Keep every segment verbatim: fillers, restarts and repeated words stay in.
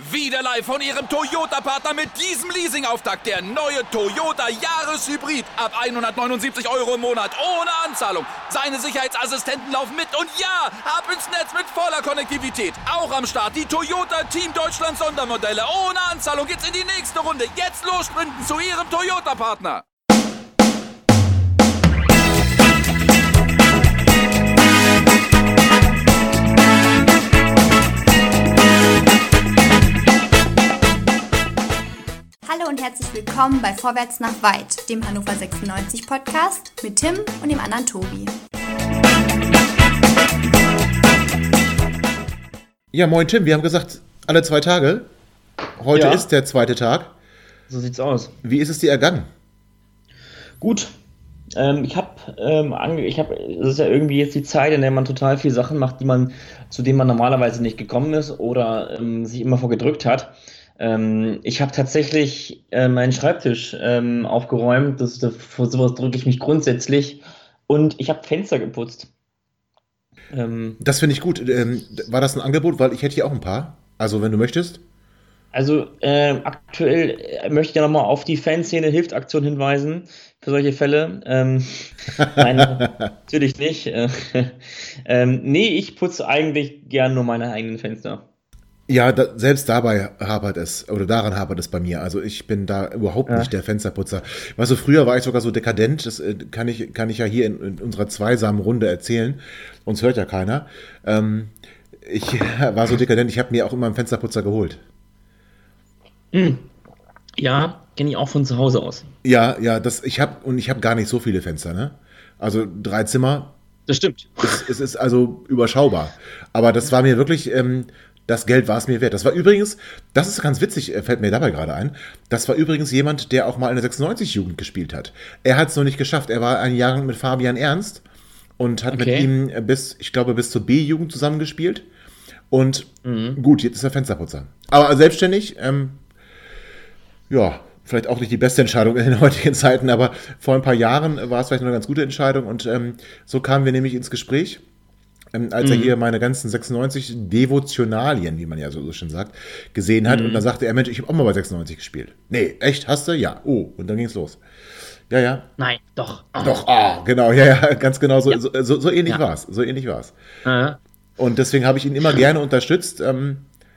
Wieder live von Ihrem Toyota-Partner mit diesem Leasing-Auftakt. Der neue Toyota Jahreshybrid. Ab hundertneunundsiebzig Euro im Monat. Ohne Anzahlung. Seine Sicherheitsassistenten laufen mit. Und ja, ab ins Netz mit voller Konnektivität. Auch am Start die Toyota Team Deutschland Sondermodelle. Ohne Anzahlung geht's in die nächste Runde. Jetzt los sprinten zu Ihrem Toyota-Partner. Hallo und herzlich willkommen bei Vorwärts nach Weit, dem Hannover sechsundneunzig Podcast mit Tim und dem anderen Tobi. Ja, moin Tim, wir haben gesagt, alle zwei Tage. Heute Ja. ist der zweite Tag. So sieht's aus. Wie ist es dir ergangen? Gut. Ähm, ich habe, ähm, ange- ich habe, es ist ja irgendwie jetzt die Zeit, in der man total viele Sachen macht, die man, zu denen man normalerweise nicht gekommen ist oder ähm, sich immer vorgedrückt hat. Ähm, ich habe tatsächlich äh, meinen Schreibtisch ähm, aufgeräumt. Das, das, vor sowas drücke ich mich grundsätzlich. Und ich habe Fenster geputzt. Ähm, Das finde ich gut. Ähm, war das ein Angebot? Weil ich hätte hier auch ein paar. Also, wenn du möchtest. Also äh, aktuell äh, möchte ich ja nochmal auf die Fanszene-Hilft-Aktion hinweisen für solche Fälle. Ähm, nein, natürlich nicht. Äh, ähm, nee, ich putze eigentlich gern nur meine eigenen Fenster. Ja, da, selbst dabei hapert es, oder daran hapert es bei mir. Also ich bin da überhaupt Ja. nicht der Fensterputzer. Weißt du, früher war ich sogar so dekadent, das äh, kann ich, kann ich ja hier in, in unserer zweisamen Runde erzählen. Uns hört ja keiner. Ähm, ich war so dekadent, ich habe mir auch immer einen Fensterputzer geholt. Ja, kenne ich auch von zu Hause aus. Ja, ja, das, ich habe, und ich habe gar nicht so viele Fenster, ne? Also drei Zimmer, Das stimmt. es, es ist also überschaubar. Aber das war mir wirklich, ähm, das Geld war es mir wert. Das war übrigens, das ist ganz witzig, äh, fällt mir dabei gerade ein, das war übrigens jemand, der auch mal in der sechsundneunzig-Jugend gespielt hat. Er hat es noch nicht geschafft. Er war ein Jahrgang mit Fabian Ernst und hat mit Okay. ihm bis, ich glaube, bis zur B-Jugend zusammengespielt. Und gut, jetzt ist er Fensterputzer. Aber selbstständig, ähm, ja, vielleicht auch nicht die beste Entscheidung in den heutigen Zeiten, aber vor ein paar Jahren war es vielleicht noch eine ganz gute Entscheidung und ähm, so kamen wir nämlich ins Gespräch, ähm, als er hier meine ganzen sechsundneunzig Devotionalien, wie man ja so, so schön sagt, gesehen hat und dann sagte er, Mensch, ich habe auch mal bei sechsundneunzig gespielt. Nee, echt, hast du? Ja. Oh, und dann ging's los. Ja, ja, Nein, doch. doch, ah, genau, ja, ja, ganz genau, so, Ja. so, so, so ähnlich Ja. war's, so ähnlich war's. Äh, Und deswegen habe ich ihn immer gerne unterstützt. Ähm,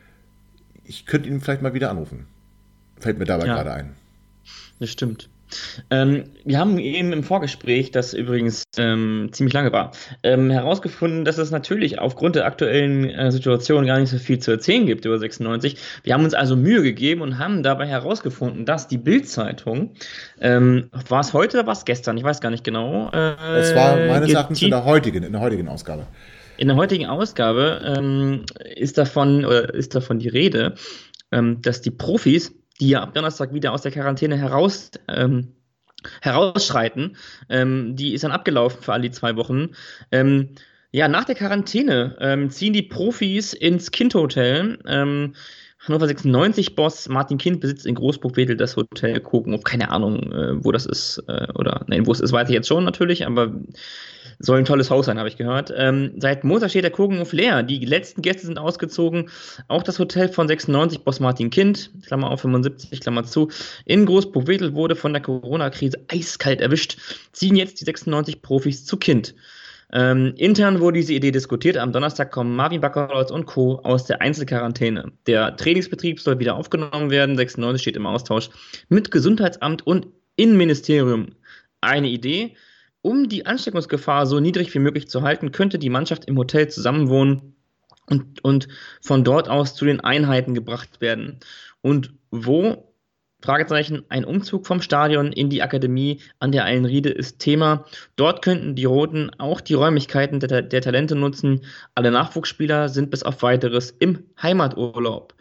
ich könnte ihn vielleicht mal wieder anrufen. Fällt mir dabei Ja. gerade ein. Das stimmt. Ähm, wir haben eben im Vorgespräch, das übrigens ähm, ziemlich lange war, ähm, herausgefunden, dass es natürlich aufgrund der aktuellen äh, Situation gar nicht so viel zu erzählen gibt über sechsundneunzig. Wir haben uns also Mühe gegeben und haben dabei herausgefunden, dass die Bild-Zeitung, ähm, war es heute oder war es gestern? Ich weiß gar nicht genau. Äh, Es war meines getit- Erachtens in der heutigen, in der heutigen Ausgabe. In der heutigen Ausgabe ähm, ist davon, oder ist davon die Rede, ähm, dass die Profis, die ja ab Donnerstag wieder aus der Quarantäne heraus, ähm, herausschreiten, ähm, die ist dann abgelaufen für alle die zwei Wochen. Ähm, ja, nach der Quarantäne ähm, ziehen die Profis ins Kind-Hotel. Ähm, Hannover sechsundneunzig-Boss Martin Kind besitzt in Großburg-Wedel das Hotel Kogenhof. Keine Ahnung, äh, wo das ist, äh, oder nein, wo es ist, weiß ich jetzt schon natürlich, aber soll ein tolles Haus sein, habe ich gehört. Ähm, seit Montag steht der Kogenhof leer. Die letzten Gäste sind ausgezogen. Auch das Hotel von sechsundneunzig, Boss Martin Kind, Klammer auf fünfundsiebzig, Klammer zu, in Großburg-Wedel wurde von der Corona-Krise eiskalt erwischt. Ziehen jetzt die sechsundneunzig Profis zu Kind. Ähm, intern wurde diese Idee diskutiert. Am Donnerstag kommen Marvin Baccalords und Co. aus der Einzelquarantäne. Der Trainingsbetrieb soll wieder aufgenommen werden. sechsundneunzig steht im Austausch mit Gesundheitsamt und Innenministerium. Eine Idee: Um die Ansteckungsgefahr so niedrig wie möglich zu halten, könnte die Mannschaft im Hotel zusammenwohnen und, und von dort aus zu den Einheiten gebracht werden. Und wo? Fragezeichen, ein Umzug vom Stadion in die Akademie an der Eilenriede ist Thema. Dort könnten die Roten auch die Räumlichkeiten der, der Talente nutzen. Alle Nachwuchsspieler sind bis auf Weiteres im Heimaturlaub.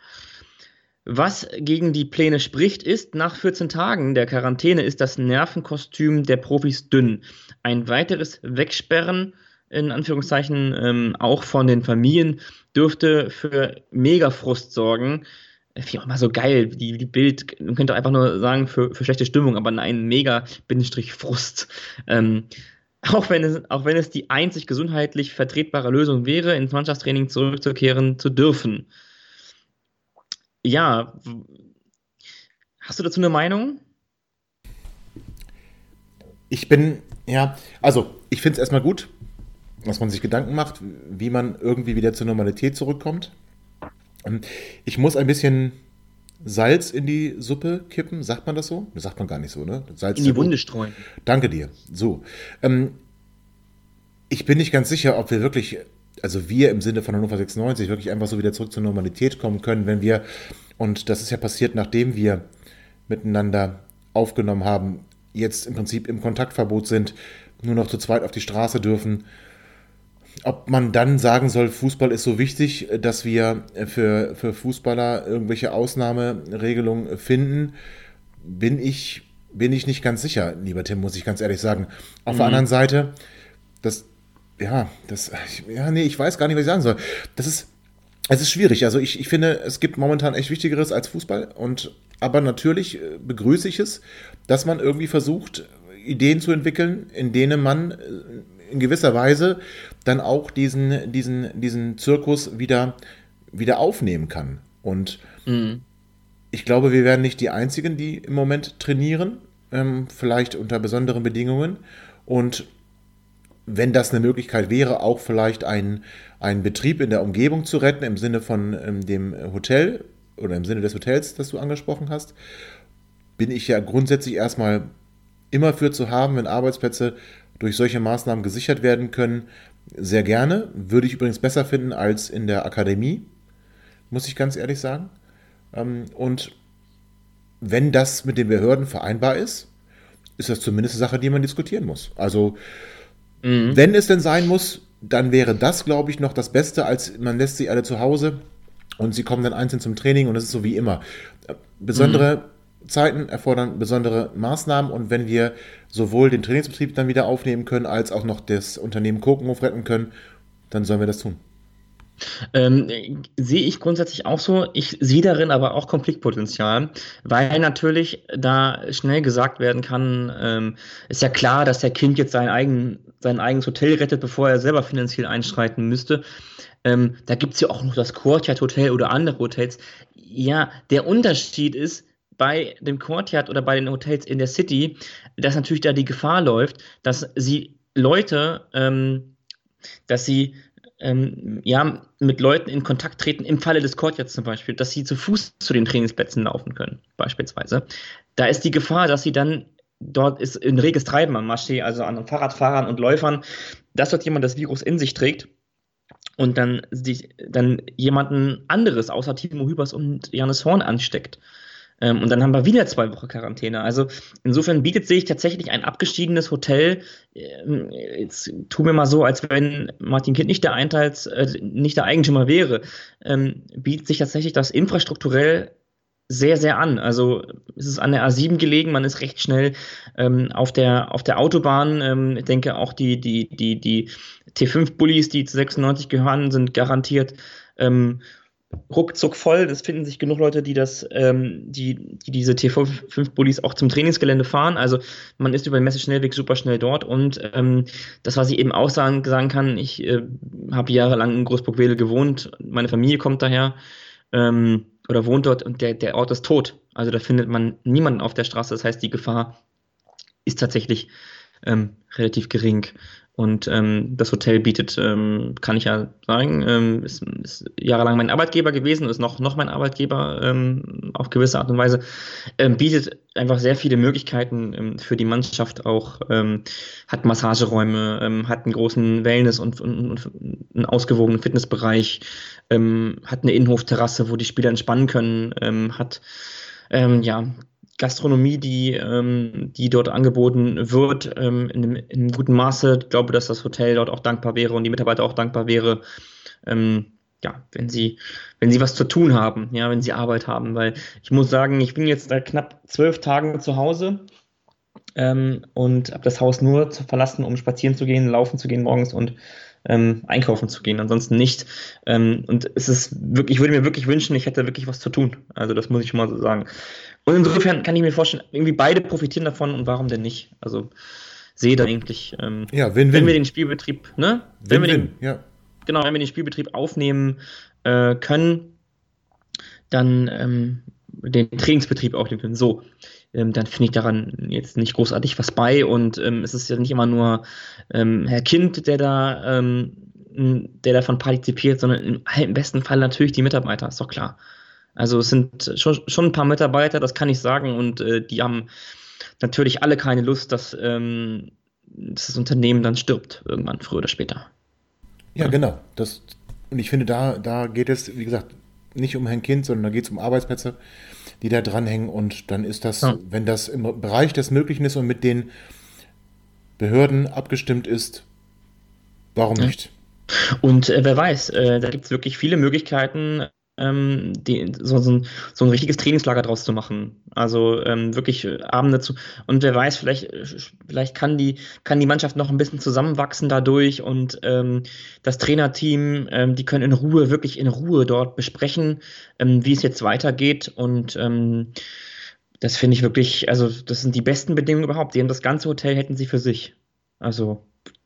Was gegen die Pläne spricht, ist, nach vierzehn Tagen der Quarantäne ist das Nervenkostüm der Profis dünn. Ein weiteres Wegsperren, in Anführungszeichen, ähm, auch von den Familien, dürfte für Megafrust sorgen. Finde ich auch mal so geil, die, die Bild, man könnte einfach nur sagen, für, für schlechte Stimmung, aber nein, Mega-Frust. Ähm, auch, wenn es, auch wenn es die einzig gesundheitlich vertretbare Lösung wäre, ins Mannschaftstraining zurückzukehren zu dürfen. ja, hast du dazu eine Meinung? Ich bin, ja, also ich finde es erstmal gut, dass man sich Gedanken macht, wie man irgendwie wieder zur Normalität zurückkommt. Ich muss ein bisschen Salz in die Suppe kippen, sagt man das so? Das sagt man gar nicht so, ne? Salz In die Wunde streuen. Danke dir. So. Ähm, ich bin nicht ganz sicher, ob wir wirklich, also wir im Sinne von Hannover sechsundneunzig, wirklich einfach so wieder zurück zur Normalität kommen können, wenn wir, und das ist ja passiert, nachdem wir miteinander aufgenommen haben, jetzt im Prinzip im Kontaktverbot sind, nur noch zu zweit auf die Straße dürfen. Ob man dann sagen soll, Fußball ist so wichtig, dass wir für, für Fußballer irgendwelche Ausnahmeregelungen finden, bin ich, bin ich nicht ganz sicher, lieber Tim, muss ich ganz ehrlich sagen. Auf mhm. der anderen Seite, das, ja, das, ja, nee, ich weiß gar nicht, was ich sagen soll. Das ist, es ist schwierig. Also ich, ich finde, es gibt momentan echt Wichtigeres als Fußball. Und, aber natürlich begrüße ich es, dass man irgendwie versucht, Ideen zu entwickeln, in denen man in gewisser Weise dann auch diesen, diesen, diesen Zirkus wieder, wieder aufnehmen kann. Und mhm. ich glaube, wir werden nicht die Einzigen, die im Moment trainieren, ähm, vielleicht unter besonderen Bedingungen. Und wenn das eine Möglichkeit wäre, auch vielleicht einen, einen Betrieb in der Umgebung zu retten, im Sinne von ähm, dem Hotel oder im Sinne des Hotels, das du angesprochen hast, bin ich ja grundsätzlich erstmal immer für zu haben, wenn Arbeitsplätze durch solche Maßnahmen gesichert werden können, sehr gerne. Würde ich übrigens besser finden als in der Akademie, muss ich ganz ehrlich sagen. Und wenn das mit den Behörden vereinbar ist, ist das zumindest eine Sache, die man diskutieren muss. Also, mhm. wenn es denn sein muss, dann wäre das, glaube ich, noch das Beste, als man lässt sie alle zu Hause und sie kommen dann einzeln zum Training und es ist so wie immer. Besondere mhm. Zeiten erfordern besondere Maßnahmen und wenn wir sowohl den Trainingsbetrieb dann wieder aufnehmen können, als auch noch das Unternehmen Kokenhof retten können, dann sollen wir das tun. Ähm, sehe ich grundsätzlich auch so. Ich sehe darin aber auch Konfliktpotenzial, weil natürlich da schnell gesagt werden kann, ähm, ist ja klar, dass der Kind jetzt sein, eigen, sein eigenes Hotel rettet, bevor er selber finanziell einschreiten müsste. Ähm, da gibt es ja auch noch das Courtyard Hotel oder andere Hotels. Ja, der Unterschied ist, bei dem Courtyard oder bei den Hotels in der City, dass natürlich da die Gefahr läuft, dass sie Leute, ähm, dass sie ähm, ja, mit Leuten in Kontakt treten, im Falle des Courtyards zum Beispiel, dass sie zu Fuß zu den Trainingsplätzen laufen können, beispielsweise. Da ist die Gefahr, dass sie dann, dort ist ein reges Treiben am Marché, also an Fahrradfahrern und Läufern, dass dort jemand das Virus in sich trägt und dann, sich, dann jemanden anderes außer Timo Hübers und Jannis Horn ansteckt. Und dann haben wir wieder zwei Wochen Quarantäne. Also insofern bietet sich tatsächlich ein abgestiegenes Hotel, jetzt tu mir mal so, als wenn Martin Kind nicht der Einteils, äh, nicht der Eigentümer wäre, ähm, bietet sich tatsächlich das infrastrukturell sehr, sehr an. Also es ist an der A sieben gelegen, man ist recht schnell ähm, auf der auf der Autobahn. Ähm, ich denke auch die, die, die, die T fünf Bullis, die zu sechsundneunzig gehören, sind garantiert ähm, ruckzuck voll. Es finden sich genug Leute, die das, ähm, die, die diese T fünf Bullis auch zum Trainingsgelände fahren. Also man ist über den Messeschnellweg super schnell dort und ähm, das, was ich eben auch sagen, sagen kann, ich äh, habe jahrelang in Großburg-Wedel gewohnt, meine Familie kommt daher ähm, oder wohnt dort und der, der Ort ist tot. Also da findet man niemanden auf der Straße. Das heißt, die Gefahr ist tatsächlich ähm, relativ gering. Und ähm, das Hotel bietet, ähm, kann ich ja sagen, ähm, ist, ist jahrelang mein Arbeitgeber gewesen, ist noch, noch mein Arbeitgeber ähm, auf gewisse Art und Weise, ähm, bietet einfach sehr viele Möglichkeiten ähm, für die Mannschaft auch, ähm, hat Massageräume, ähm, hat einen großen Wellness- und, und, und einen ausgewogenen Fitnessbereich, ähm, hat eine Innenhofterrasse, wo die Spieler entspannen können, ähm, hat ähm, ja Gastronomie, die, ähm, die dort angeboten wird, ähm, in, einem, in einem guten Maße. Ich glaube, dass das Hotel dort auch dankbar wäre und die Mitarbeiter auch dankbar wäre, ähm, ja, wenn sie, wenn sie was zu tun haben, ja, wenn sie Arbeit haben, weil ich muss sagen, ich bin jetzt seit knapp zwölf Tagen zu Hause ähm, und habe das Haus nur zu verlassen, um spazieren zu gehen, laufen zu gehen morgens und ähm, einkaufen zu gehen, ansonsten nicht. Ähm, und es ist wirklich, ich würde mir wirklich wünschen, ich hätte wirklich was zu tun. Also das muss ich schon mal so sagen. Und insofern kann ich mir vorstellen, irgendwie beide profitieren davon und warum denn nicht? Also sehe da eigentlich, ähm, ja, win-win. Wenn wir den Spielbetrieb, ne? Wenn wir den, ja. Genau, wenn wir den Spielbetrieb aufnehmen äh, können, dann ähm, den Trainingsbetrieb auch nimmt. So, ähm, dann finde ich daran jetzt nicht großartig was bei und ähm, es ist ja nicht immer nur ähm, Herr Kind, der da, ähm, der davon partizipiert, sondern im, im besten Fall natürlich die Mitarbeiter, ist doch klar. Also es sind schon, schon ein paar Mitarbeiter, das kann ich sagen, und äh, die haben natürlich alle keine Lust, dass, ähm, dass das Unternehmen dann stirbt, irgendwann, früher oder später. Ja, genau. Das, und ich finde, da, da geht es, wie gesagt, nicht um Herrn Kind, sondern da geht es um Arbeitsplätze, die da dranhängen. Und dann ist das, ja. wenn das im Bereich des Möglichen ist und mit den Behörden abgestimmt ist, warum ja. nicht? Und äh, wer weiß, äh, da gibt es wirklich viele Möglichkeiten, ähm, die, so, so, ein, so ein richtiges Trainingslager draus zu machen. Also ähm, wirklich äh, Abende zu. Und wer weiß, vielleicht, vielleicht kann, die, kann die Mannschaft noch ein bisschen zusammenwachsen dadurch und ähm, das Trainerteam, ähm, die können in Ruhe, wirklich in Ruhe dort besprechen, ähm, wie es jetzt weitergeht. Und ähm, das finde ich wirklich, also das sind die besten Bedingungen überhaupt. Die haben das ganze Hotel, hätten sie für sich. Also.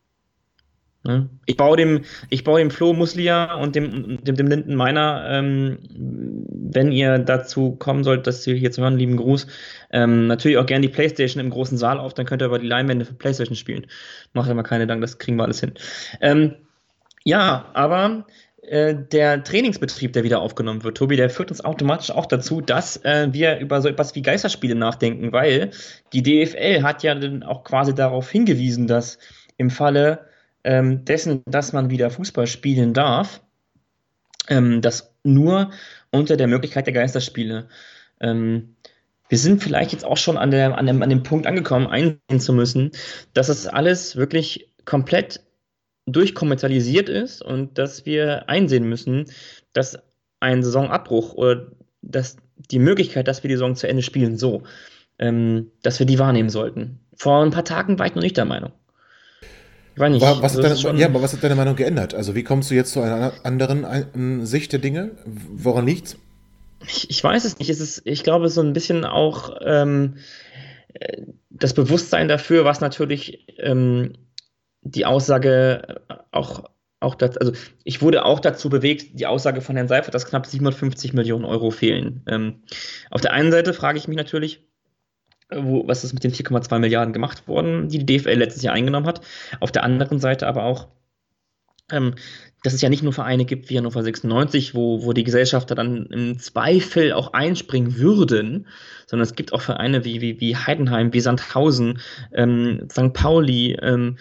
Ich baue dem, ich baue dem Flo Muslia und dem, dem, dem Linden Meiner, ähm, wenn ihr dazu kommen sollt, das hier zu hören, lieben Gruß, ähm, natürlich auch gerne die Playstation im großen Saal auf, dann könnt ihr aber die Leinwände für Playstation spielen. Macht ja mal keine Dank, das kriegen wir alles hin. Ähm, ja, aber äh, der Trainingsbetrieb, der wieder aufgenommen wird, Tobi, der führt uns automatisch auch dazu, dass äh, wir über so etwas wie Geisterspiele nachdenken, weil die D F L hat ja dann auch quasi darauf hingewiesen, dass im Falle dessen, dass man wieder Fußball spielen darf, ähm, das nur unter der Möglichkeit der Geisterspiele. Ähm, wir sind vielleicht jetzt auch schon an, der, an, dem, an dem Punkt angekommen, einsehen zu müssen, dass es alles wirklich komplett durchkommerzialisiert ist und dass wir einsehen müssen, dass ein Saisonabbruch oder dass die Möglichkeit, dass wir die Saison zu Ende spielen, so, ähm, dass wir die wahrnehmen sollten. Vor ein paar Tagen war ich noch nicht der Meinung. Nicht, was, hat deine, schon... ja, aber was hat deine Meinung geändert? Also wie kommst du jetzt zu einer anderen ein, Sicht der Dinge? Woran liegt's? Ich, ich weiß es nicht. Es ist, ich glaube, so ein bisschen auch ähm, das Bewusstsein dafür, was natürlich ähm, die Aussage auch, auch das, also ich wurde auch dazu bewegt, die Aussage von Herrn Seifert, dass knapp siebenhundertfünfzig Millionen Euro fehlen. Ähm, auf der einen Seite frage ich mich natürlich, Wo, was ist mit den vier Komma zwei Milliarden gemacht worden, die die D F L letztes Jahr eingenommen hat. Auf der anderen Seite aber auch, ähm, dass es ja nicht nur Vereine gibt wie Hannover sechsundneunzig, wo, wo die Gesellschafter dann im Zweifel auch einspringen würden, sondern es gibt auch Vereine wie, wie, wie Heidenheim, wie Sandhausen, ähm, Sankt Pauli. Ähm,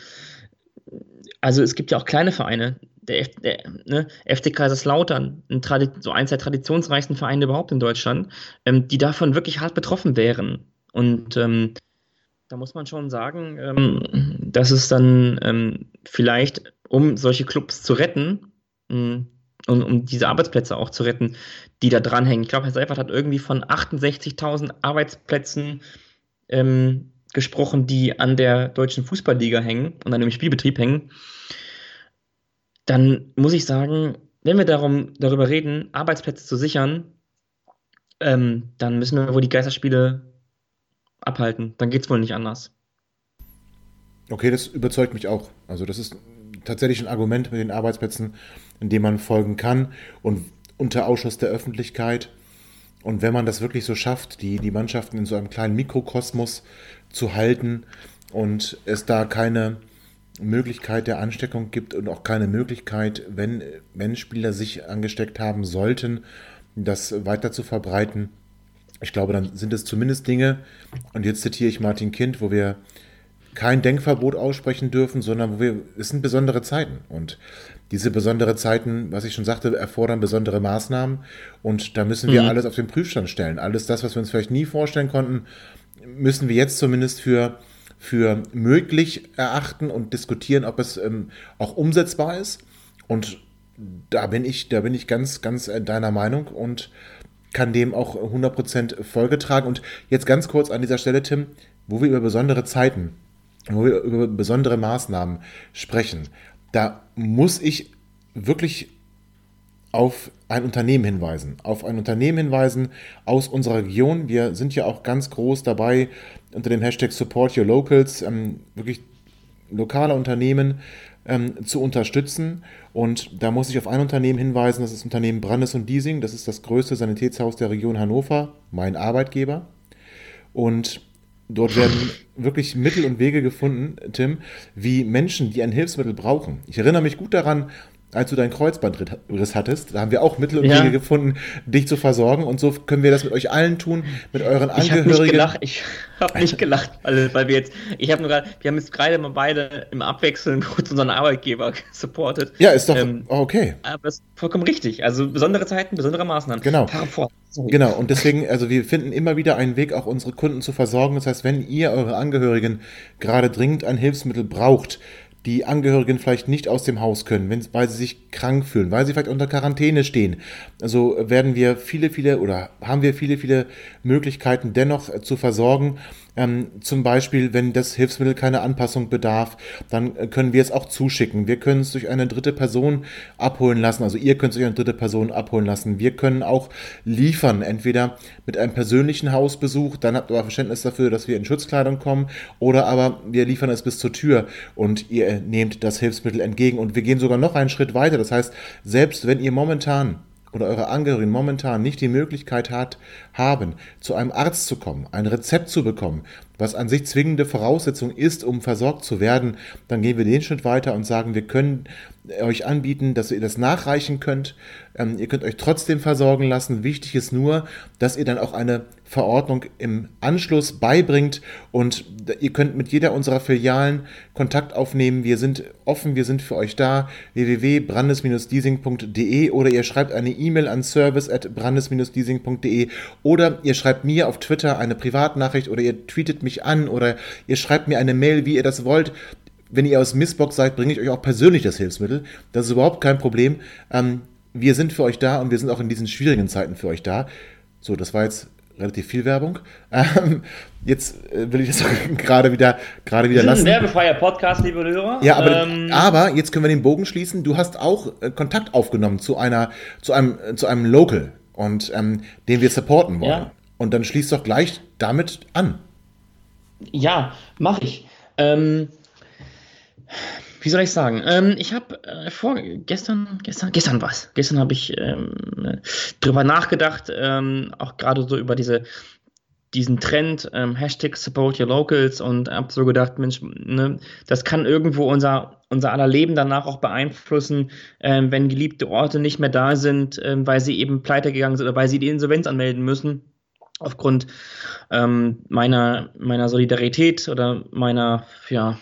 also es gibt ja auch kleine Vereine. Der, F, der ne, F C Kaiserslautern, ein Tradi- so eins der traditionsreichsten Vereine überhaupt in Deutschland, ähm, die davon wirklich hart betroffen wären. Und ähm, da muss man schon sagen, ähm, dass es dann ähm, vielleicht, um solche Clubs zu retten ähm, und um diese Arbeitsplätze auch zu retten, die da dranhängen. Ich glaube, Herr Seifert hat irgendwie von achtundsechzigtausend Arbeitsplätzen ähm, gesprochen, die an der deutschen Fußballliga hängen und an dem Spielbetrieb hängen. Dann muss ich sagen, wenn wir darum, darüber reden, Arbeitsplätze zu sichern, ähm, dann müssen wir wohl die Geisterspiele abhalten. Dann geht es wohl nicht anders. Okay, das überzeugt mich auch. Also das ist tatsächlich ein Argument mit den Arbeitsplätzen, in dem man folgen kann und unter Ausschuss der Öffentlichkeit. Und wenn man das wirklich so schafft, die, die Mannschaften in so einem kleinen Mikrokosmos zu halten und es da keine Möglichkeit der Ansteckung gibt und auch keine Möglichkeit, wenn, wenn Spieler sich angesteckt haben sollten, das weiter zu verbreiten. Ich glaube, dann sind es zumindest Dinge, und jetzt zitiere ich Martin Kind, wo wir kein Denkverbot aussprechen dürfen, sondern wo wir, es sind besondere Zeiten. Und diese besonderen Zeiten, was ich schon sagte, erfordern besondere Maßnahmen. Und da müssen wir mhm. alles auf den Prüfstand stellen. Alles das, was wir uns vielleicht nie vorstellen konnten, müssen wir jetzt zumindest für, für möglich erachten und diskutieren, ob es ähm, auch umsetzbar ist. Und da bin ich, da bin ich ganz, ganz deiner Meinung und kann dem auch hundert Prozent Folge tragen. Und jetzt ganz kurz an dieser Stelle, Tim, wo wir über besondere Zeiten, wo wir über besondere Maßnahmen sprechen, da muss ich wirklich auf ein Unternehmen hinweisen. Auf ein Unternehmen hinweisen aus unserer Region. Wir sind ja auch ganz groß dabei unter dem Hashtag Support Your Locals, ähm, wirklich lokale Unternehmen, ähm, zu unterstützen. Und da muss ich auf ein Unternehmen hinweisen, das ist das Unternehmen Brandes und Diesing. Das ist das größte Sanitätshaus der Region Hannover, mein Arbeitgeber. Und dort werden wirklich Mittel und Wege gefunden, Tim, wie Menschen, die ein Hilfsmittel brauchen. Ich erinnere mich gut daran, als du deinen Kreuzbandriss hattest, da haben wir auch Mittel und ja. Wege gefunden, dich zu versorgen. Und so können wir das mit euch allen tun, mit euren ich Angehörigen. Hab nicht gelacht. Ich habe nicht gelacht, weil, weil wir jetzt, ich habe nur gerade, wir haben jetzt gerade mal beide im Abwechseln kurz unseren Arbeitgeber supportet. Ja, ist doch ähm, okay. Aber das ist vollkommen richtig. Also besondere Zeiten, besondere Maßnahmen. Genau. Fort. Genau, und deswegen, also wir finden immer wieder einen Weg, auch unsere Kunden zu versorgen. Das heißt, wenn ihr eure Angehörigen gerade dringend ein Hilfsmittel braucht, die Angehörigen vielleicht nicht aus dem Haus können, wenn, weil sie sich krank fühlen, weil sie vielleicht unter Quarantäne stehen. Also werden wir viele, viele oder haben wir viele, viele Möglichkeiten dennoch zu versorgen. Ähm, zum Beispiel, wenn das Hilfsmittel keine Anpassung bedarf, dann können wir es auch zuschicken. Wir können es durch eine dritte Person abholen lassen. Also ihr könnt es durch eine dritte Person abholen lassen. Wir können auch liefern, entweder mit einem persönlichen Hausbesuch, dann habt ihr aber Verständnis dafür, dass wir in Schutzkleidung kommen, oder aber wir liefern es bis zur Tür und ihr nehmt das Hilfsmittel entgegen. Und wir gehen sogar noch einen Schritt weiter. Das heißt, selbst wenn ihr momentan oder eure Angehörigen momentan nicht die Möglichkeit hat, haben, zu einem Arzt zu kommen, ein Rezept zu bekommen, was an sich zwingende Voraussetzung ist, um versorgt zu werden, dann gehen wir den Schritt weiter und sagen, wir können euch anbieten, dass ihr das nachreichen könnt. Ähm, ihr könnt euch trotzdem versorgen lassen. Wichtig ist nur, dass ihr dann auch eine Verordnung im Anschluss beibringt und ihr könnt mit jeder unserer Filialen Kontakt aufnehmen. Wir sind offen, wir sind für euch da. w w w punkt brandes Bindestrich diesing punkt d e oder ihr schreibt eine E-Mail an service at brandes Bindestrich diesing punkt d e oder ihr schreibt mir auf Twitter eine Privatnachricht oder ihr tweetet mich an oder ihr schreibt mir eine Mail, wie ihr das wollt. Wenn ihr aus Missbox seid, bringe ich euch auch persönlich das Hilfsmittel. Das ist überhaupt kein Problem. Ähm, wir sind für euch da und wir sind auch in diesen schwierigen Zeiten für euch da. So, das war jetzt relativ viel Werbung. Ähm, jetzt äh, will ich das gerade wieder, gerade wieder lassen. Das ist ein werbefreier Podcast, liebe Hörer. Ja, aber, ähm, aber jetzt können wir den Bogen schließen. Du hast auch äh, Kontakt aufgenommen zu einer, zu einem, äh, zu einem Local und ähm, den wir supporten wollen. Ja. Und dann schließt doch gleich damit an. Ja, mache ich. Ähm, Wie soll ich sagen? Ähm, ich habe äh, vor gestern, gestern, gestern was. Gestern habe ich ähm, drüber nachgedacht, ähm, auch gerade so über diese, diesen Trend, ähm, Hashtag Support Your Locals, und habe so gedacht, Mensch, ne, das kann irgendwo unser, unser aller Leben danach auch beeinflussen, ähm, wenn geliebte Orte nicht mehr da sind, ähm, weil sie eben pleite gegangen sind oder weil sie die Insolvenz anmelden müssen. Aufgrund ähm, meiner, meiner Solidarität oder meiner, ja,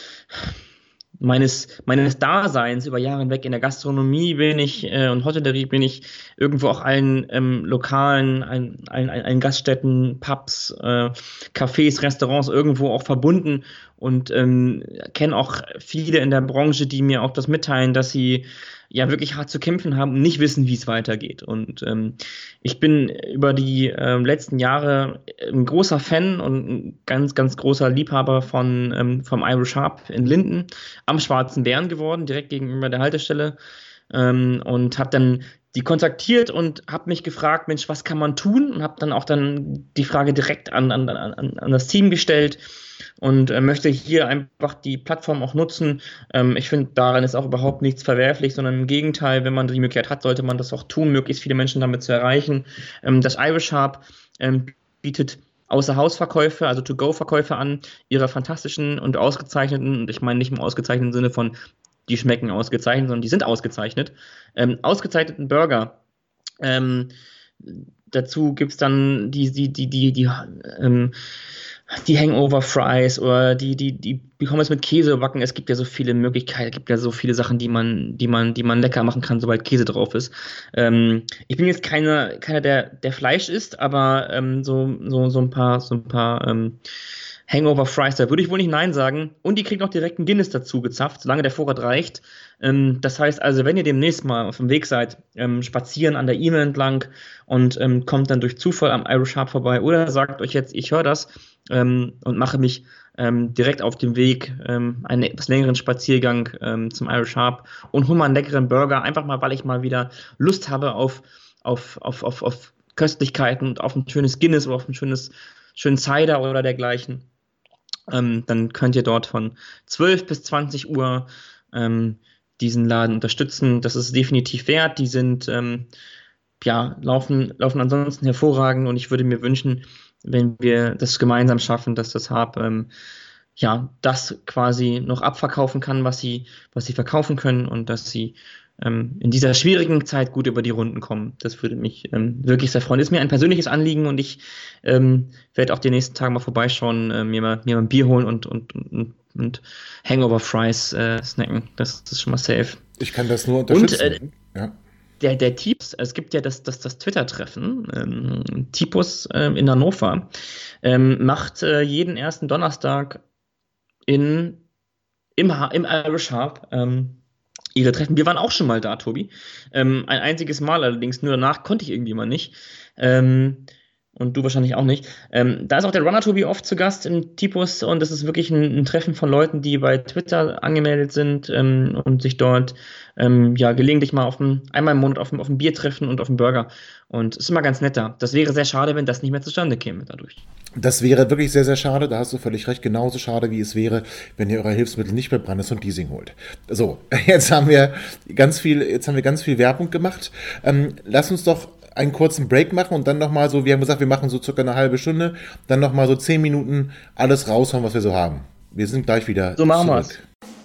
meines, meines Daseins über Jahre hinweg in der Gastronomie bin ich äh, und Hotellerie bin ich irgendwo auch allen ähm, Lokalen, allen, allen, allen Gaststätten, Pubs, äh, Cafés, Restaurants irgendwo auch verbunden und ähm, kenne auch viele in der Branche, die mir auch das mitteilen, dass sie ja wirklich hart zu kämpfen haben und nicht wissen, wie es weitergeht. Und ähm, ich bin über die äh, letzten Jahre ein großer Fan und ein ganz, ganz großer Liebhaber von ähm, vom Irish Hub in Linden am Schwarzen Bären geworden, direkt gegenüber der Haltestelle. Ähm, und habe dann die kontaktiert und habe mich gefragt, Mensch, was kann man tun? Und habe dann auch dann die Frage direkt an, an, an, an das Team gestellt. Und äh, möchte hier einfach die Plattform auch nutzen. Ähm, ich finde, daran ist auch überhaupt nichts verwerflich, sondern im Gegenteil, wenn man die Möglichkeit hat, sollte man das auch tun, möglichst viele Menschen damit zu erreichen. Ähm, das Irish Hub ähm, bietet Außerhausverkäufe, also To-Go-Verkäufe an, ihre fantastischen und ausgezeichneten, und ich meine nicht im ausgezeichneten Sinne von, die schmecken ausgezeichnet, sondern die sind ausgezeichnet, ähm, ausgezeichneten Burger. Ähm, dazu gibt es dann die, die, die, die, die, ähm, die Hangover-Fries oder die, die, die bekommen es mit Käse backen. Es gibt ja so viele Möglichkeiten, es gibt ja so viele Sachen, die man, die man, die man lecker machen kann, sobald Käse drauf ist. Ähm, ich bin jetzt keiner, keiner, der, der Fleisch isst, aber ähm, so, so, so ein paar, so ein paar ähm, Hangover-Fries, da würde ich wohl nicht Nein sagen. Und die kriegt noch direkt einen Guinness dazu gezapft, solange der Vorrat reicht. Ähm, das heißt also, wenn ihr demnächst mal auf dem Weg seid, ähm, spazieren an der E-Mail entlang und ähm, kommt dann durch Zufall am Irish Hub vorbei oder sagt euch jetzt, ich höre das ähm, und mache mich ähm, direkt auf dem Weg, ähm, einen etwas längeren Spaziergang ähm, zum Irish Hub und hole mal einen leckeren Burger, einfach mal, weil ich mal wieder Lust habe auf, auf, auf, auf, auf Köstlichkeiten und auf ein schönes Guinness oder auf ein schönes, schönen Cider oder dergleichen. Ähm, dann könnt ihr dort von zwölf bis zwanzig Uhr ähm, diesen Laden unterstützen. Das ist definitiv wert. Die sind, ähm, ja, laufen, laufen ansonsten hervorragend und ich würde mir wünschen, wenn wir das gemeinsam schaffen, dass das Hub, ähm, ja, das quasi noch abverkaufen kann, was sie, was sie verkaufen können und dass sie ähm, in dieser schwierigen Zeit gut über die Runden kommen. Das würde mich ähm, wirklich sehr freuen. Ist mir ein persönliches Anliegen und ich ähm, werde auch die nächsten Tage mal vorbeischauen, äh, mir, mal, mir mal ein Bier holen und, und, und, und Hangover Fries äh, snacken. Das, das ist schon mal safe. Ich kann das nur unterstützen. Und, äh, ja. Der, der Tipps, es gibt ja das, das, das Twitter-Treffen, ähm, Tipus ähm, in Hannover, ähm, macht äh, jeden ersten Donnerstag in, im, im Irish Hub ähm, ihre Treffen. Wir waren auch schon mal da, Tobi. Ähm, ein einziges Mal allerdings, nur danach konnte ich irgendwie mal nicht. Ähm, und du wahrscheinlich auch nicht. Ähm, da ist auch der Runner Tobi oft zu Gast im Tipus und das ist wirklich ein, ein Treffen von Leuten, die bei Twitter angemeldet sind ähm, und sich dort ähm, ja gelegentlich mal auf ein, einmal im Monat auf ein, auf ein Bier treffen und auf einen Burger. Und es ist immer ganz netter. Das wäre sehr schade, wenn das nicht mehr zustande käme dadurch. Das wäre wirklich sehr, sehr schade. Da hast du völlig recht. Genauso schade, wie es wäre, wenn ihr eure Hilfsmittel nicht bei Brandes und Leasing holt. So, jetzt haben wir ganz viel, jetzt haben wir ganz viel Werbung gemacht. Ähm, lass uns doch einen kurzen Break machen und dann nochmal so, wir haben gesagt, wir machen so circa eine halbe Stunde, dann nochmal so zehn Minuten alles raushauen, was wir so haben. Wir sind gleich wieder so machen wir's.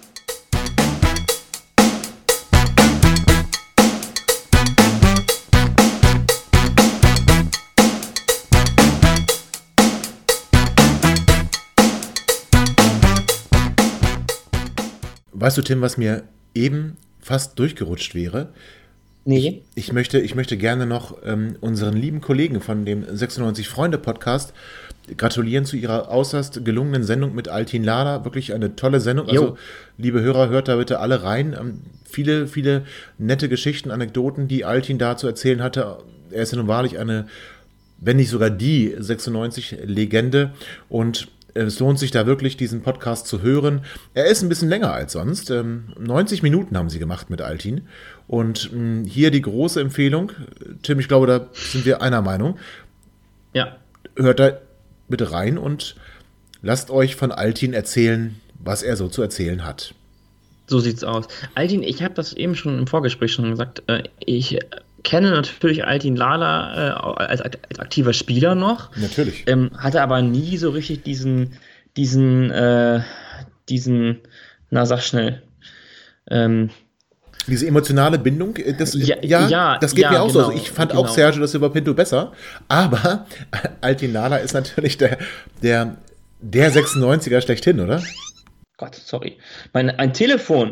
Weißt du, Tim, was mir eben fast durchgerutscht wäre? Nee. Ich, ich, möchte, ich möchte gerne noch ähm, unseren lieben Kollegen von dem sechsundneunzig-Freunde-Podcast gratulieren zu ihrer äußerst gelungenen Sendung mit Altin Lala. Wirklich eine tolle Sendung. Jo. Also, liebe Hörer, hört da bitte alle rein. Ähm, viele, viele nette Geschichten, Anekdoten, die Altin da zu erzählen hatte. Er ist ja nun wahrlich eine, wenn nicht sogar die sechsundneunzig-Legende und es lohnt sich da wirklich, diesen Podcast zu hören. Er ist ein bisschen länger als sonst. neunzig Minuten haben sie gemacht mit Altin. Und hier die große Empfehlung. Tim, ich glaube, da sind wir einer Meinung. Ja. Hört da bitte rein und lasst euch von Altin erzählen, was er so zu erzählen hat. So sieht's aus. Altin, ich habe das eben schon im Vorgespräch schon gesagt. Ich kenne natürlich Altin Lala äh, als, als aktiver Spieler noch. Natürlich. Ähm, hatte aber nie so richtig diesen, diesen, äh, diesen, na sag schnell. Ähm, Diese emotionale Bindung, das, ja, ja, ja das geht ja, mir auch genau, so. Also ich fand genau. auch Sergio das über Pinto besser, aber Altin Lala ist natürlich der, der, der sechsundneunziger schlechthin, oder? Gott, sorry. Mein, ein Telefon.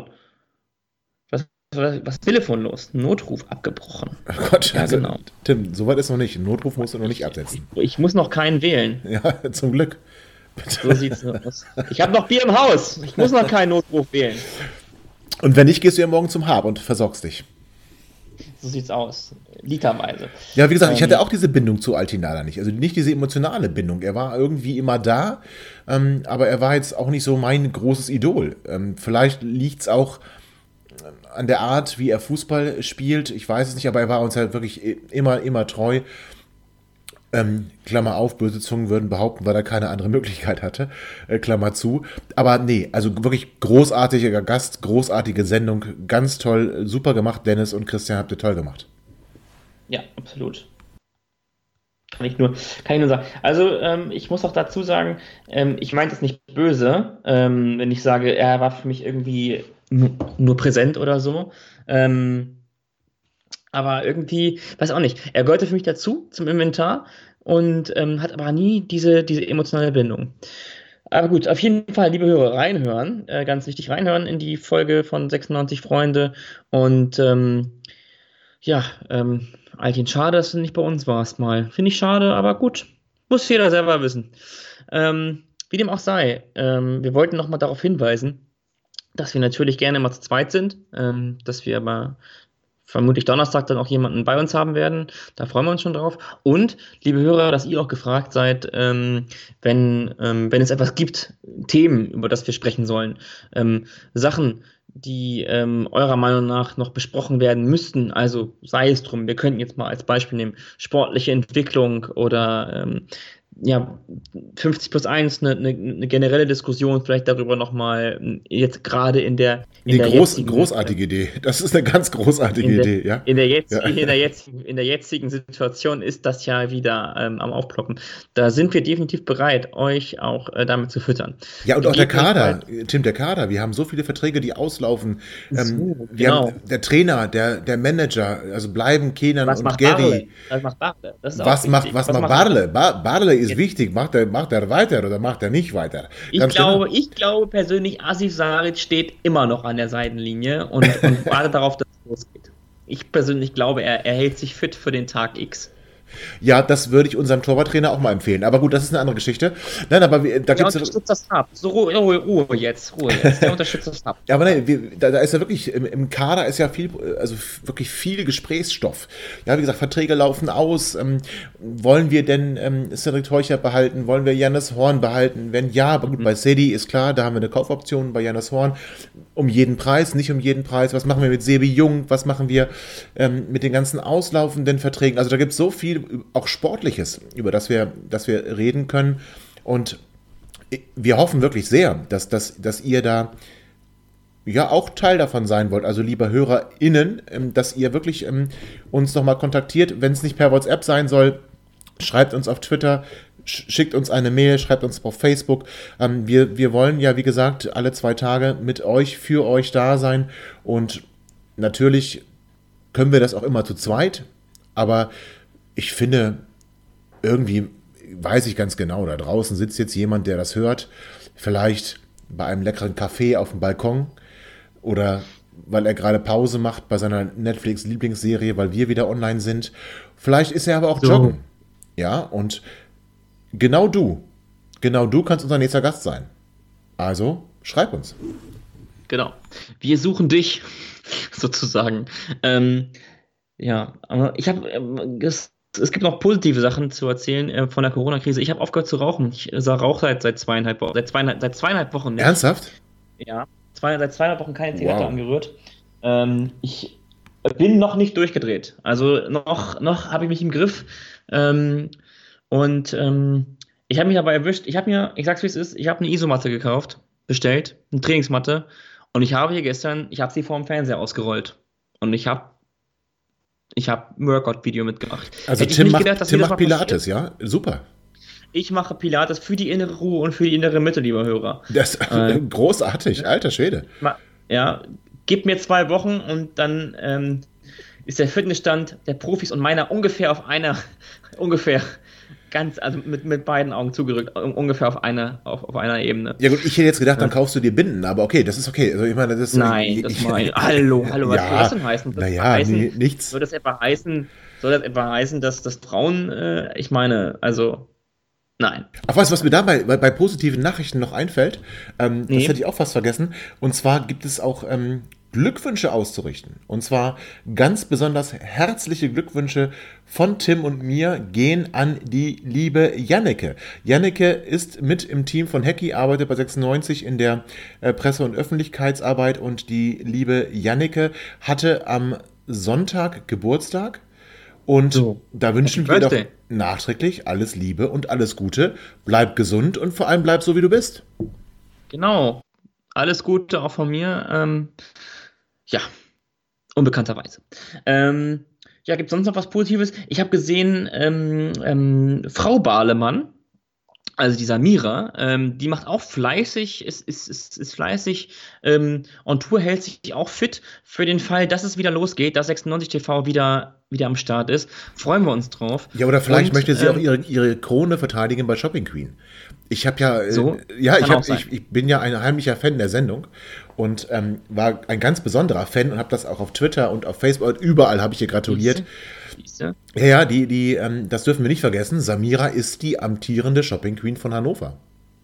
Was, was ist Telefon los? Notruf abgebrochen. Oh Gott, ja, also, genau. Tim, soweit ist noch nicht. Notruf musst du noch nicht absetzen. Ich, ich muss noch keinen wählen. Ja, zum Glück. So sieht's aus. Ich habe noch Bier im Haus. Ich muss noch keinen Notruf wählen. Und wenn nicht, gehst du ja morgen zum Hab und versorgst dich. So sieht's aus. Literweise. Ja, wie gesagt, ähm, ich hatte auch diese Bindung zu Altin Lala nicht. Also nicht diese emotionale Bindung. Er war irgendwie immer da, ähm, aber er war jetzt auch nicht so mein großes Idol. Ähm, vielleicht liegt's auch an der Art, wie er Fußball spielt. Ich weiß es nicht, aber er war uns halt wirklich immer, immer treu. Ähm, Klammer auf, böse Zungen würden behaupten, weil er keine andere Möglichkeit hatte. Äh, Klammer zu. Aber nee, also wirklich großartiger Gast, großartige Sendung, ganz toll, super gemacht, Dennis und Christian, habt ihr toll gemacht. Ja, absolut. Kann ich nur, kann ich nur sagen. Also, ähm, ich muss auch dazu sagen, ähm, ich meine das nicht böse, ähm, wenn ich sage, er war für mich irgendwie nur, nur präsent oder so. Ähm, aber irgendwie, weiß auch nicht, er gehörte für mich dazu, zum Inventar und ähm, hat aber nie diese, diese emotionale Bindung. Aber gut, auf jeden Fall, liebe Hörer, reinhören, äh, ganz wichtig, reinhören in die Folge von sechsundneunzig Freunde und ähm, ja, ähm, Altin, schade, dass du nicht bei uns warst mal. Finde ich schade, aber gut, muss jeder selber wissen. Ähm, wie dem auch sei, ähm, wir wollten nochmal darauf hinweisen, dass wir natürlich gerne mal zu zweit sind, ähm, dass wir aber vermutlich Donnerstag dann auch jemanden bei uns haben werden. Da freuen wir uns schon drauf. Und, liebe Hörer, dass ihr auch gefragt seid, ähm, wenn, ähm, wenn es etwas gibt, Themen, über das wir sprechen sollen, ähm, Sachen, die ähm, eurer Meinung nach noch besprochen werden müssten. Also sei es drum, wir könnten jetzt mal als Beispiel nehmen, sportliche Entwicklung oder ähm, ja, fünfzig plus eins, eine, eine, eine generelle Diskussion vielleicht darüber nochmal, jetzt gerade in der in Die der groß, jetzigen, großartige Idee. Das ist eine ganz großartige in der, Idee, ja. In der, jetzt, Ja. in, der jetzigen, in der jetzigen Situation ist das ja wieder ähm, am Aufploppen. Da sind wir definitiv bereit, euch auch äh, damit zu füttern. Ja, und auch der Kader, Gegebenenfalls- Tim, der Kader. Wir haben so viele Verträge, die auslaufen. Ähm, So, wir genau. haben der Trainer, der, der Manager, also bleiben Kenan Was und macht Gary. Barle? Was macht Barle? Das ist auch Was macht, wichtig. was macht Barle? Ba Barle ist Jetzt- wichtig. Macht er, macht er weiter oder macht er nicht weiter? Ich Ganz glaube, genau. ich glaube persönlich, Asif Saric steht immer noch an der Seitenlinie und, und wartet darauf, dass es losgeht. Ich persönlich glaube, er, er hält sich fit für den Tag X. Ja, das würde ich unserem Torwarttrainer auch mal empfehlen. Aber gut, das ist eine andere Geschichte. Nein, aber wir, da Der gibt's unterstützt das ab. So, Ruhe, Ruhe, Ruhe jetzt, Ruhe jetzt. Der unterstützt das ab. Ja, aber nein, wir, da, da ist ja wirklich, im, im Kader ist ja viel, also f- wirklich viel Gesprächsstoff. Ja, wie gesagt, Verträge laufen aus. Ähm, wollen wir denn ähm, Cedric Teuchert behalten? Wollen wir Jannis Horn behalten? Wenn ja, aber gut, bei Sedi ist klar, da haben wir eine Kaufoption bei Jannis Horn. Um jeden Preis, nicht um jeden Preis. Was machen wir mit Sebi Jung? Was machen wir ähm, mit den ganzen auslaufenden Verträgen? Also da gibt es so viel, auch Sportliches, über das wir, das wir reden können. Und wir hoffen wirklich sehr, dass, dass, dass ihr da ja auch Teil davon sein wollt. Also lieber HörerInnen, ähm, dass ihr wirklich ähm, uns nochmal kontaktiert. Wenn es nicht per WhatsApp sein soll, schreibt uns auf Twitter, sch- schickt uns eine Mail, schreibt uns auf Facebook. Ähm, wir, wir wollen ja, wie gesagt, alle zwei Tage mit euch, für euch da sein. Und natürlich können wir das auch immer zu zweit. Aber ich finde, irgendwie weiß ich ganz genau, da draußen sitzt jetzt jemand, der das hört. Vielleicht bei einem leckeren Kaffee auf dem Balkon. Oder weil er gerade Pause macht bei seiner Netflix-Lieblingsserie, weil wir wieder online sind. Vielleicht ist er aber auch So. joggen. Ja, und genau du, genau du kannst unser nächster Gast sein. Also, schreib uns. Genau. Wir suchen dich, sozusagen. Ähm, ja, aber ich habe, ähm, es, es gibt noch positive Sachen zu erzählen äh, von der Corona-Krise. Ich habe aufgehört zu rauchen. Ich äh, rauche seit, seit zweieinhalb Wochen. Seit zweieinhalb, seit zweieinhalb Wochen nicht. Ernsthaft? Ja, zwei, seit zweieinhalb Wochen keine Zigarette Wow. angerührt. Ähm, ich bin noch nicht durchgedreht. Also noch, noch habe ich mich im Griff. Ähm, und ähm, ich habe mich dabei erwischt. Ich habe mir, ich sag's wie es ist, ich habe eine Isomatte gekauft, bestellt, eine Trainingsmatte. Und ich habe hier gestern, ich habe sie vor dem Fernseher ausgerollt. Und ich habe ich habe ein Workout-Video mitgemacht. Also Hätte ich Tim nicht macht, gedacht, dass Tim mir das macht mal Pilates, passiert. ja? Super. Ich mache Pilates für die innere Ruhe und für die innere Mitte, lieber Hörer. Das Äh, großartig, alter Schwede. Ma- Ja, gib mir zwei Wochen und dann ähm, ist der Fitnessstand der Profis und meiner ungefähr auf einer, ungefähr ganz, also mit, mit beiden Augen zugerückt, un- ungefähr auf einer, auf, auf einer Ebene. Ja gut, ich hätte jetzt gedacht, dann kaufst du dir Binden, aber okay, das ist okay. Also ich meine, das ist Nein, das meine Hallo, hallo, was Ja, soll das denn heißen? Soll das naja, etwa heißen, nee, nichts. Soll das etwa heißen, soll das etwa heißen, dass, dass Frauen, äh, ich meine, also, nein. Ach, weißt du, was mir da bei, bei, bei positiven Nachrichten noch einfällt? Ähm, Nee. Das hätte ich auch fast vergessen. Und zwar gibt es auch ähm, Glückwünsche auszurichten. Und zwar ganz besonders herzliche Glückwünsche von Tim und mir gehen an die liebe Janneke. Janneke ist mit im Team von Hecki, arbeitet bei sechsundneunzig in der äh, Presse- und Öffentlichkeitsarbeit. Und die liebe Janneke hatte am Sonntag Geburtstag. Und So. da wünschen Happy wir doch Birthday. nachträglich alles Liebe und alles Gute. Bleib gesund und vor allem bleib so, wie du bist. Genau. Alles Gute auch von mir. Ähm, ja, unbekannterweise. Ähm, ja, gibt es sonst noch was Positives? Ich habe gesehen, ähm, ähm, Frau Bahlemann, also die Samira, ähm, die macht auch fleißig, ist, ist, ist, ist fleißig ähm, on Tour, hält sich auch fit für den Fall, dass es wieder losgeht, dass sechsundneunzig T V wieder, wieder am Start ist. Freuen wir uns drauf. Ja, oder vielleicht Und, möchte sie ähm, auch ihre, ihre Krone verteidigen bei Shopping Queen. Ich habe ja, äh, So? ja, ich, Kann auch hab, sein. ich, ich bin ja ein heimlicher Fan der Sendung und ähm, war ein ganz besonderer Fan und habe das auch auf Twitter und auf Facebook und überall habe ich ihr gratuliert. Siehste? Ja, ja, die, die, ähm, das dürfen wir nicht vergessen. Samira ist die amtierende Shopping Queen von Hannover.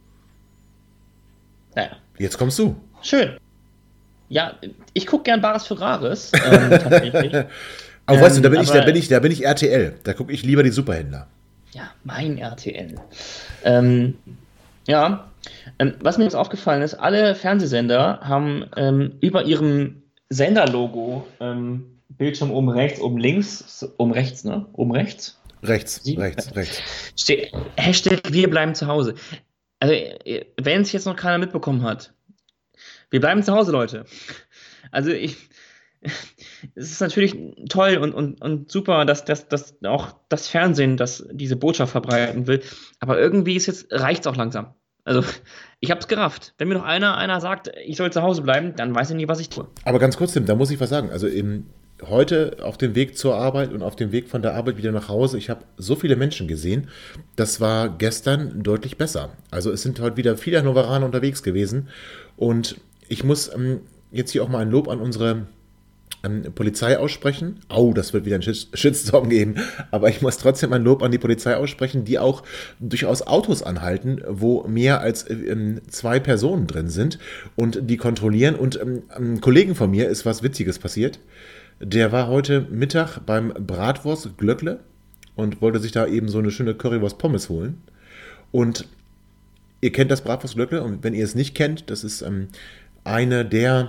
Naja. Jetzt kommst du. Schön. Ja, ich gucke gern Bares für Rares, ähm, tatsächlich. Aber Ähm, weißt du, da bin ich, da aber- bin ich, da bin ich R T L. Da gucke ich lieber die Superhändler. Ja, mein R T L. Ähm, ja, ähm, was mir jetzt aufgefallen ist, alle Fernsehsender haben ähm, über ihrem Senderlogo ähm, Bildschirm oben rechts, oben links, oben rechts, ne? Oben rechts. Rechts, Sie, rechts, rechts. Ste Hashtag wir bleiben zu Hause. Also, wenn es jetzt noch keiner mitbekommen hat, wir bleiben zu Hause, Leute. Also ich, es ist natürlich toll und, und, und super, dass, dass, dass auch das Fernsehen das, diese Botschaft verbreiten will, aber irgendwie ist jetzt, reicht es auch langsam. Also ich habe es gerafft. Wenn mir noch einer, einer sagt, ich soll zu Hause bleiben, dann weiß ich nie, was ich tue. Aber ganz kurz, Tim, da muss ich was sagen. Also eben heute auf dem Weg zur Arbeit und auf dem Weg von der Arbeit wieder nach Hause, ich habe so viele Menschen gesehen, das war gestern deutlich besser. Also es sind heute wieder viele Hannoveraner unterwegs gewesen und ich muss ähm, jetzt hier auch mal ein Lob an unsere ähm, Polizei aussprechen. Au, das wird wieder einen Shitstorm geben, aber ich muss trotzdem ein Lob an die Polizei aussprechen, die auch durchaus Autos anhalten, wo mehr als ähm, zwei Personen drin sind und die kontrollieren. Und ähm, einem Kollegen von mir ist was Witziges passiert. Der war heute Mittag beim Bratwurst Glöckle und wollte sich da eben so eine schöne Currywurst Pommes holen. Und ihr kennt das Bratwurst Glöckle und wenn ihr es nicht kennt, das ist ähm, eine der,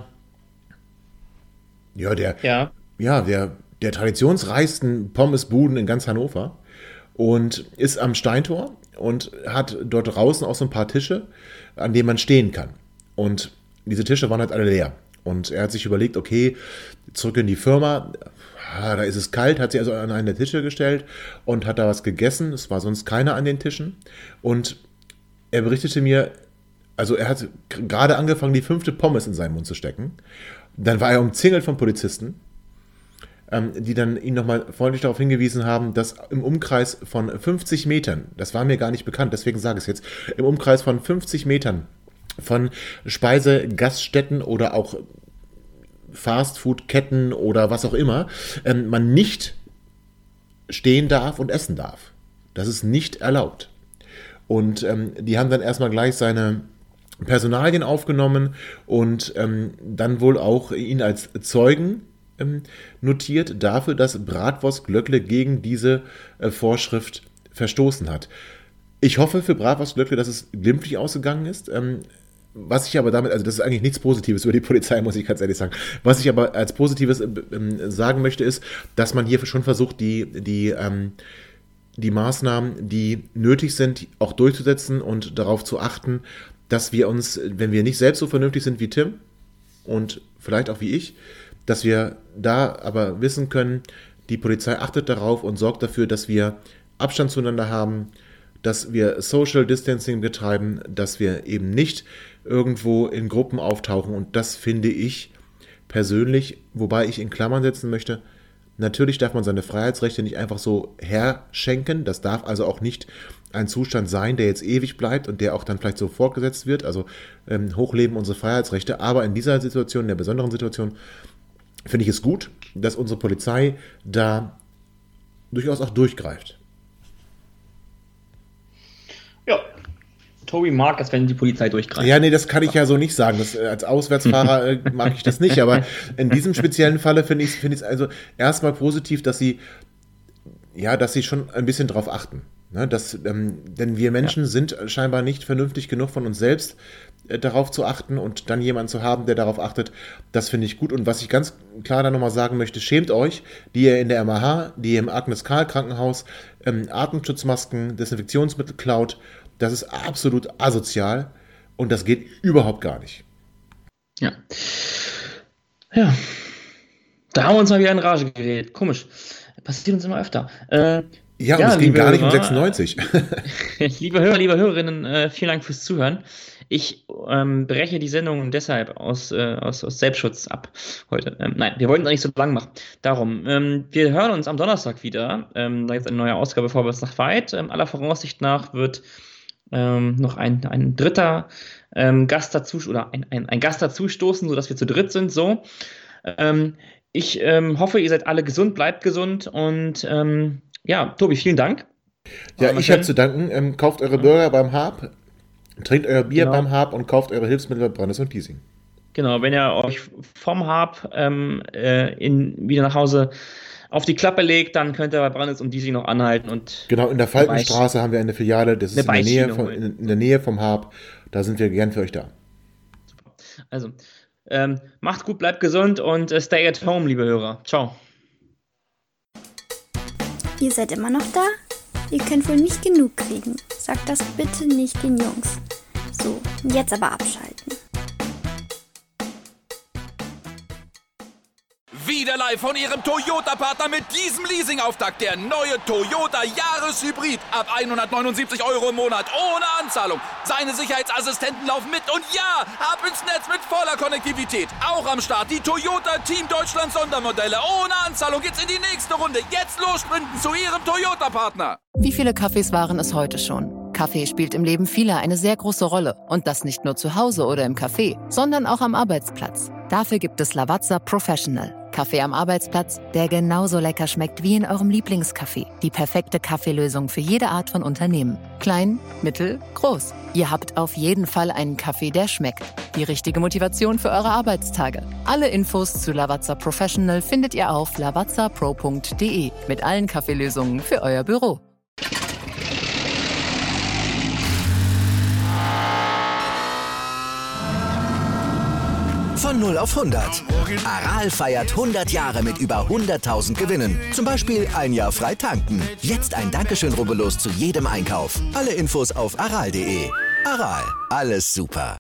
ja, der, Ja. ja, der, der traditionsreichsten Pommesbuden in ganz Hannover und ist am Steintor und hat dort draußen auch so ein paar Tische, an denen man stehen kann. Und diese Tische waren halt alle leer. Und er hat sich überlegt, okay, zurück in die Firma, ah, da ist es kalt, hat sich also an einen der Tische gestellt und hat da was gegessen. Es war sonst keiner an den Tischen. Und er berichtete mir, also er hat gerade angefangen, die fünfte Pommes in seinen Mund zu stecken. Dann war er umzingelt von Polizisten, ähm, die dann ihn nochmal freundlich darauf hingewiesen haben, dass im Umkreis von fünfzig Metern, das war mir gar nicht bekannt, deswegen sage ich es jetzt, im Umkreis von fünfzig Metern von Speisegaststätten oder auch Fastfood-Ketten oder was auch immer, ähm, man nicht stehen darf und essen darf. Das ist nicht erlaubt. Und ähm, die haben dann erstmal gleich seine Personalien aufgenommen und ähm, dann wohl auch ihn als Zeugen ähm, notiert dafür, dass Bratwurst Glöckle gegen diese äh, Vorschrift verstoßen hat. Ich hoffe für Bratwurst Glöckle, dass es glimpflich ausgegangen ist. Ähm, Was ich aber damit, also das ist eigentlich nichts Positives über die Polizei, muss ich ganz ehrlich sagen. Was ich aber als Positives äh, sagen möchte, ist, dass man hier schon versucht, die, die, ähm, die Maßnahmen, die nötig sind, auch durchzusetzen und darauf zu achten, dass wir uns, wenn wir nicht selbst so vernünftig sind wie Tim und vielleicht auch wie ich, dass wir da aber wissen können, die Polizei achtet darauf und sorgt dafür, dass wir Abstand zueinander haben, dass wir Social Distancing betreiben, dass wir eben nicht irgendwo in Gruppen auftauchen. Und das finde ich persönlich, wobei ich in Klammern setzen möchte, natürlich darf man seine Freiheitsrechte nicht einfach so herschenken. Das darf also auch nicht ein Zustand sein, der jetzt ewig bleibt und der auch dann vielleicht so fortgesetzt wird. Also ähm, hochleben unsere Freiheitsrechte. Aber in dieser Situation, in der besonderen Situation, finde ich es gut, dass unsere Polizei da durchaus auch durchgreift. Ja, Tobi mag es, wenn die Polizei durchgreift. Ja, nee, das kann ich ja so nicht sagen. Das, äh, als Auswärtsfahrer äh, mag ich das nicht, aber in diesem speziellen Falle finde ich es find also erstmal positiv, dass sie, ja, dass sie schon ein bisschen drauf achten. Ne? Dass, ähm, denn wir Menschen ja. sind scheinbar nicht vernünftig genug von uns selbst äh, darauf zu achten und dann jemanden zu haben, der darauf achtet, das finde ich gut. Und was ich ganz klar da nochmal sagen möchte, schämt euch, die ihr in der M A H, die ihr im Agnes-Karl-Krankenhaus ähm, Atemschutzmasken, Desinfektionsmittel klaut. Das ist absolut asozial und das geht überhaupt gar nicht. Ja. Ja. Da haben wir uns mal wieder in Rage geredet. Komisch. Passiert uns immer öfter. Äh, ja, und ja, es ging gar nicht Hörer, um sechsundneunzig. liebe Hörer, liebe Hörerinnen, äh, vielen Dank fürs Zuhören. Ich ähm, breche die Sendung deshalb aus, äh, aus, aus Selbstschutz ab heute. Ähm, nein, wir wollten es nicht so lang machen. Darum, ähm, wir hören uns am Donnerstag wieder. Ähm, da gibt es eine neue Ausgabe Vorwärts nach weit. Ähm, aller Voraussicht nach wird ähm, noch ein, ein dritter ähm, Gast dazu oder ein, ein, ein Gast dazu stoßen, sodass wir zu dritt sind. So. Ähm, ich ähm, hoffe, ihr seid alle gesund, bleibt gesund und ähm, ja, Tobi, vielen Dank. Ja, ich habe zu danken. Ähm, kauft eure Burger beim Hab. Trinkt euer Bier genau. beim Hab und kauft eure Hilfsmittel bei Brandes und Giesing. Genau, wenn ihr euch vom Hab ähm, äh, in, wieder nach Hause auf die Klappe legt, dann könnt ihr bei Brandes und Giesing noch anhalten. Und genau, in der Falkenstraße haben wir eine Filiale, das ist in der, Nähe vom, in, in der Nähe vom Hab. Da sind wir gern für euch da. Super. Also, ähm, macht gut, bleibt gesund und äh, stay at home, liebe Hörer. Ciao. Ihr seid immer noch da? Ihr könnt wohl nicht genug kriegen. Sagt das bitte nicht den Jungs. So, jetzt aber abschalten. Wieder live von Ihrem Toyota-Partner mit diesem Leasing-Auftakt. Der neue Toyota Jahreshybrid. Ab hundertneunundsiebzig Euro im Monat. Ohne Anzahlung. Seine Sicherheitsassistenten laufen mit. Und ja, ab ins Netz mit voller Konnektivität. Auch am Start die Toyota Team Deutschland Sondermodelle. Ohne Anzahlung geht's in die nächste Runde. Jetzt los sprinten zu Ihrem Toyota-Partner. Wie viele Kaffees waren es heute schon? Kaffee spielt im Leben vieler eine sehr große Rolle. Und das nicht nur zu Hause oder im Café, sondern auch am Arbeitsplatz. Dafür gibt es Lavazza Professional. Kaffee am Arbeitsplatz, der genauso lecker schmeckt wie in eurem Lieblingscafé. Die perfekte Kaffeelösung für jede Art von Unternehmen. Klein, mittel, groß. Ihr habt auf jeden Fall einen Kaffee, der schmeckt. Die richtige Motivation für eure Arbeitstage. Alle Infos zu Lavazza Professional findet ihr auf lavazza pro punkt de mit allen Kaffeelösungen für euer Büro. Von null auf hundert. Aral feiert hundert Jahre mit über hunderttausend Gewinnen. Zum Beispiel ein Jahr frei tanken. Jetzt ein Dankeschön, rubbellos zu jedem Einkauf. Alle Infos auf aral punkt de. Aral, alles super.